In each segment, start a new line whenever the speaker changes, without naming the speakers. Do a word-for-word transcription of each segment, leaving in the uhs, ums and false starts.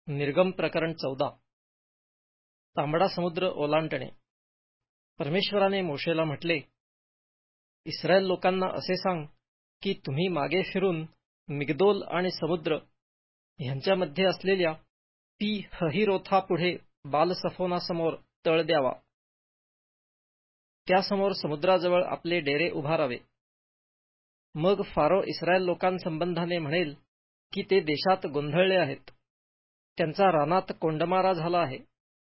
निर्गम प्रकरण चौदा. तांबडा समुद्र ओलांडणे. परमेश्वराने मोशेला म्हटले, इस्रायल लोकांना असे सांग की तुम्ही मागे फिरून मिग्दोल आणि समुद्र ह्यांच्यामध्ये असलेल्या पी हहिरोथापुढे बालसफोनासमोर तळ द्यावा. त्यासमोर समुद्राजवळ आपले डेरे उभारावे. मग फारो इस्रायल लोकांसंबंधाने म्हणेल की ते देशात गोंधळले आहेत, त्यांचा रानात कोंडमारा झाला आहे.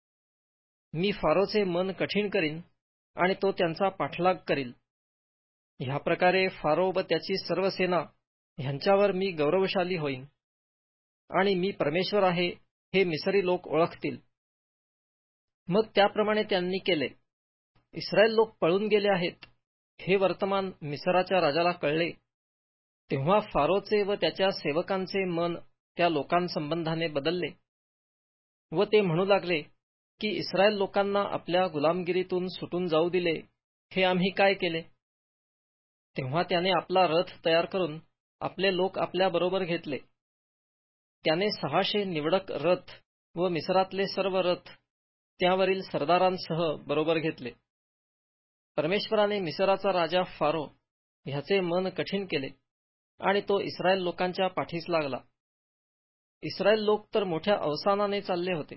मी फारोचे मन कठीण करीन आणि तो त्यांचा पाठलाग करील. ह्या प्रकारे फारो व त्याची सर्व सेना ह्यांच्यावर मी गौरवशाली होईन आणि मी परमेश्वर आहे हे मिसरी लोक ओळखतील. मग त्याप्रमाणे त्यांनी केले. इस्रायल लोक पळून गेले आहेत हे वर्तमान मिसराच्या राजाला कळले. तेव्हा फारोचे व त्याच्या सेवकांचे मन त्या लोकांसंबंधाने बदलले व ते म्हणू लागले की इस्रायल लोकांना आपल्या गुलामगिरीतून सुटून जाऊ दिले हे आम्ही काय केले. तेव्हा त्याने आपला रथ तयार करून आपले लोक आपल्याबरोबर घेतले. त्याने सहाशे निवडक रथ व मिसरातले सर्व रथ त्यावरील सरदारांसह बरोबर घेतले. परमेश्वराने मिसराचा राजा फारो ह्याचे मन कठीण केले आणि तो इस्रायल लोकांच्या पाठीस लागला. इस्रायल लोक तर मोठ्या अवसानाने चालले होते.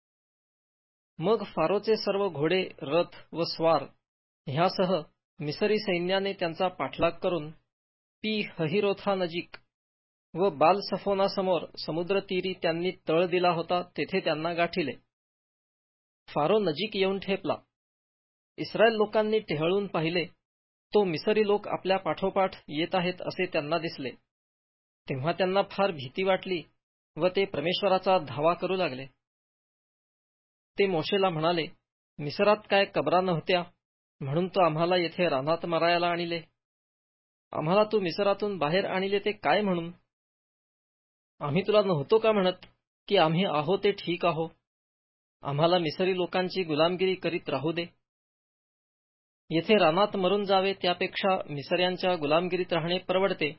मग फारोचे सर्व घोडे, रथ व स्वार ह्यासह मिसरी सैन्याने त्यांचा पाठलाग करून पी हहिरोथानजीक व बालसफोनासमोर समुद्रतीरी त्यांनी तळ दिला होता तेथे त्यांना गाठिले. फारो नजीक येऊन ठेपला. इस्रायल लोकांनी टेहळून पाहिले, तो मिसरी लोक आपल्या पाठोपाठ येत आहेत असे त्यांना दिसले. तेव्हा त्यांना फार भीती वाटली व ते परमेश्वराचा धावा करू लागले. ते मोशेला म्हणाले, मिसरात काय कबरा नव्हत्या म्हणून तो आम्हाला येथे रानात मरायला आणले. आम्हाला तू मिसरातून बाहेर आणले ते काय म्हणून? आम्ही तुला नव्हतो का म्हणत की आम्ही आहो ते ठीक आहो, आम्हाला मिसरी लोकांची गुलामगिरी करीत राहू दे. येथे रानात मरून जावे त्यापेक्षा मिसर्यांच्या गुलामगिरीत राहणे परवडते.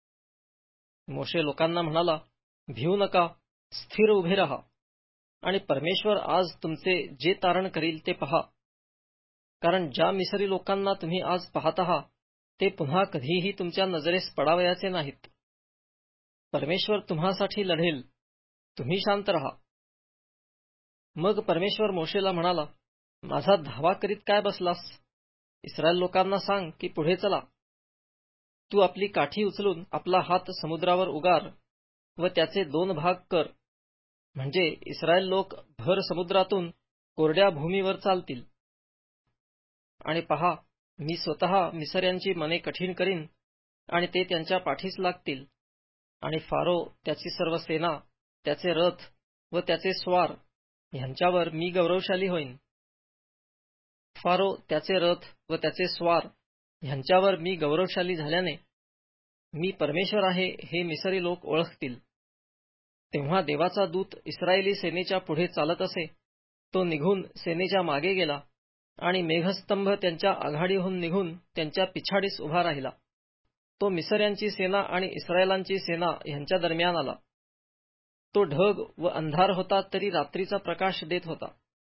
मोशे लोकांना म्हणाला, भिवू नका, स्थिर उभे रहा आणि परमेश्वर आज तुमचे जे तारण करील ते पहा. कारण ज्या मिसरी लोकांना तुम्ही आज पाहत आहात ते पुन्हा कधीही तुमच्या नजरेस पडावयाचे नाहीत. परमेश्वर तुम्हासाठी लढेल, तुम्ही शांत रहा. मग परमेश्वर मोशेला म्हणाला, माझा धावा करीत काय बसलास? इस्रायल लोकांना सांग की पुढे चला. तू आपली काठी उचलून आपला हात समुद्रावर उगार व त्याचे दोन भाग कर, म्हणजे इस्रायल लोक भर समुद्रातून कोरड्या भूमीवर चालतील. आणि पहा, मी स्वतः मिसर्यांची मने कठीण करीन आणि ते त्यांच्या पाठीस लागतील. आणि फारो, त्याची सर्व सेना, त्याचे रथ व त्याचे स्वार ह्यांच्यावर मी गौरवशाली होईन. फारो, त्याचे रथ व त्याचे स्वार ह्यांच्यावर मी गौरवशाली झाल्याने मी परमेश्वर आहे हे मिसरी लोक ओळखतील. तेव्हा देवाचा दूत इस्रायली सेनेच्या पुढे चालत असे. तो निघून सेनेच्या मागे गेला आणि मेघस्तंभ त्यांच्या आघाडीहून निघून त्यांच्या पिछाडीस उभा राहिला. तो मिसर्यांची सेना आणि इस्रायलांची सेना ह्यांच्या दरम्यान आला. तो ढग व अंधार होता तरी रात्रीचा प्रकाश देत होता.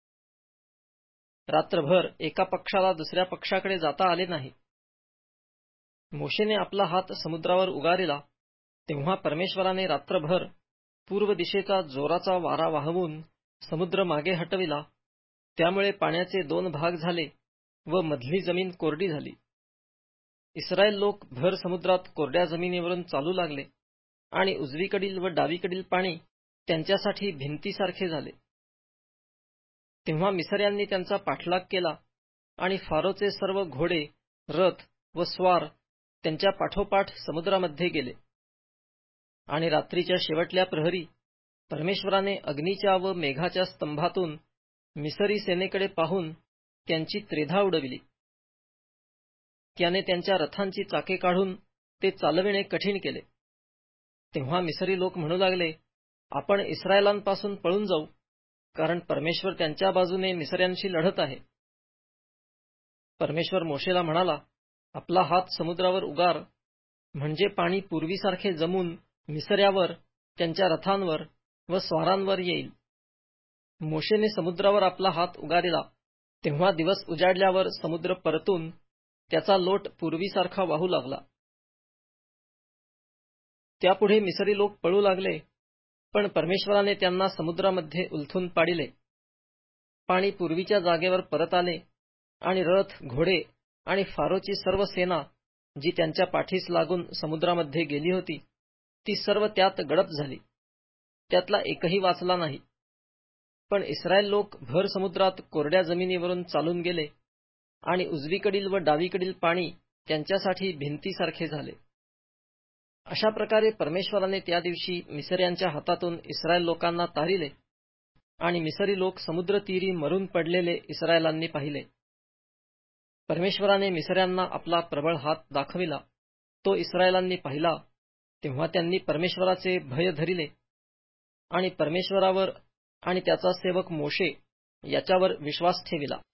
रात्रभर एका पक्षाला दुसऱ्या पक्षाकडे जाता आले नाही. मोशेने आपला हात समुद्रावर उगारिला तेव्हा परमेश्वराने रात्रभर पूर्व दिशेचा जोराचा वारा वाहवून समुद्र मागे हटविला. त्यामुळे पाण्याचे दोन भाग झाले व मधली जमीन कोरडी झाली. इस्रायल लोक भर समुद्रात कोरड्या जमिनीवरून चालू लागले आणि उजवीकडील व डावीकडील पाणी त्यांच्यासाठी भिंतीसारखे झाले. तेव्हा मिसर्यांनी त्यांचा पाठलाग केला आणि फारोचे सर्व घोडे, रथ व स्वार त्यांच्या पाठोपाठ समुद्रामध्ये गेले. आणि रात्रीच्या शेवटल्या प्रहरी परमेश्वराने अग्नीच्या व मेघाच्या स्तंभातून मिसरी सेनेकडे पाहून त्यांची त्रेधा उडविली. त्याने त्यांच्या रथांची चाके काढून ते चालविणे कठीण केले. तेव्हा मिसरी लोक म्हणू लागले, आपण इस्रायलांपासून पळून जाऊ, कारण परमेश्वर त्यांच्या बाजूने मिसर्यांशी लढत आहे. परमेश्वर मोशेला म्हणाला, आपला हात समुद्रावर उगार, म्हणजे पाणी पूर्वीसारखे जमून मिसर्यावर, त्यांच्या रथांवर व स्वारांवर येईल. मोशेने समुद्रावर आपला हात उगारिला, तेव्हा दिवस उजाडल्यावर समुद्र परतून त्याचा लोट पूर्वीसारखा वाहू लागला. त्यापुढे मिसरी लोक पळू लागले, पण परमेश्वराने त्यांना समुद्रामध्ये उलथून पाडिले. पाणी पूर्वीच्या जागेवर परत आले आणि रथ, घोडे आणि फारोची सर्व सेना जी त्यांच्या पाठीस लागून समुद्रामध्ये गेली होती, ती सर्व त्यात गडप झाली. त्यातला एकही वाचला नाही. पण इस्रायल लोक भर समुद्रात कोरड्या जमिनीवरून चालून गेले आणि उजवीकडील व डावीकडील पाणी त्यांच्यासाठी भिंतीसारखे झाले. अशा प्रकारे परमेश्वराने त्या दिवशी मिसर्यांच्या हातातून इस्रायल लोकांना तारिले आणि मिसरी लोक समुद्रतीरी मरून पडलेले इस्रायलांनी पाहिले. परमेश्वराने मिसर्यांना आपला प्रबळ हात दाखविला, तो इस्रायलांनी पाहिला. तेव्हा त्यांनी परमेश्वराचे भय धरिले आणि परमेश्वरावर आणि त्याचा सेवक मोशे याच्यावर विश्वास ठेविला.